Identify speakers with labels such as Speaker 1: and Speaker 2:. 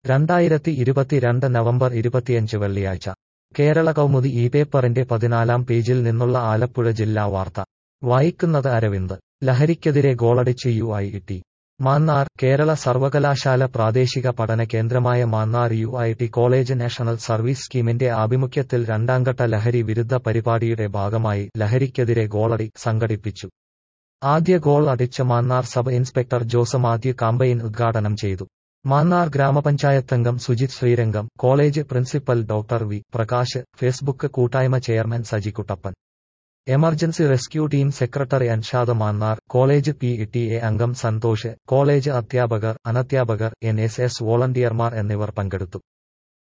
Speaker 1: 2022 November 25 വെള്ളിയാഴ്ച കേരള കൗമുദി ഈ പേപ്പറിന്റെ 14-ാം പേജിൽ നിന്നുള്ള ആലപ്പുഴ ജില്ലാ വാർത്ത വായിക്കുന്നത് അരവിന്ദ്. ലഹരിക്കെതിരെ ഗോളടിച്ച് UIT. മാന്നാർ. കേരള സർവകലാശാല പ്രാദേശിക പഠന കേന്ദ്രമായ Mannar UIT college national service സ്കീമിന്റെ ആഭിമുഖ്യത്തിൽ രണ്ടാംഘട്ട ലഹരി വിരുദ്ധ പരിപാടിയുടെ ഭാഗമായി ലഹരിക്കെതിരെ ഗോളടി സംഘടിപ്പിച്ചു. ആദ്യ ഗോൾ അടിച്ച Mannar sub inspector Jose Mathew campaign ഉദ്ഘാടനം ചെയ്തു. മാന്നാർ ഗ്രാമപഞ്ചായത്തംഗം Sujith Sreerangam, college principal doctor V. Prakash, Facebook കൂട്ടായ്മ chairman Saji Kuttappan, emergency rescue team secretary Anshad Mannar, college PTA അംഗം സന്തോഷ്, കോളേജ് അധ്യാപകർ, അനധ്യാപകർ, NSS വോളണ്ടിയർമാർ എന്നിവർ പങ്കെടുത്തു.